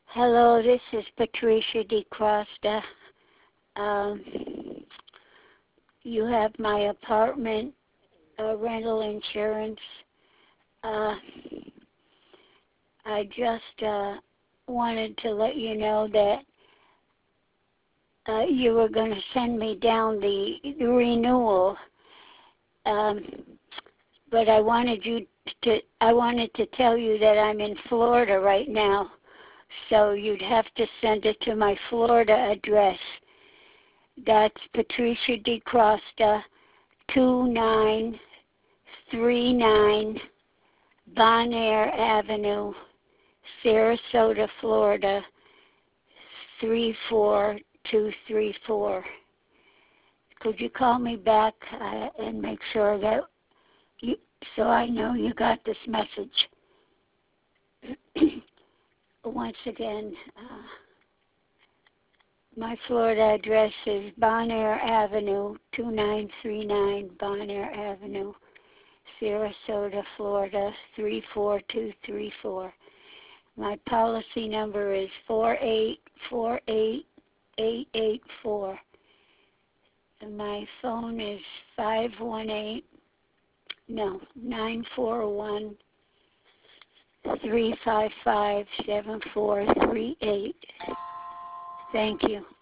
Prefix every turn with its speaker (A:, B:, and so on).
A: Hello, this is Patricia DeCrosta. Um, you have my apartment rental insurance. Uh, I just wanted to let you know that you were going to send me down the renewal, um, but I wanted to tell you that I'm in Florida right now, so you'd have to send it to my Florida address. That's Patricia DeCrosta, 2939 Bon Air Avenue, Sarasota, Florida, 34234. Could you call me back and make sure that you, so I know you got this message? Once again, my Florida address is Bon Air Avenue, 2939 Bon Air Avenue, Sarasota, Florida, 34234. My policy number is 4848884. And my phone is 941 355 7438. Thank you.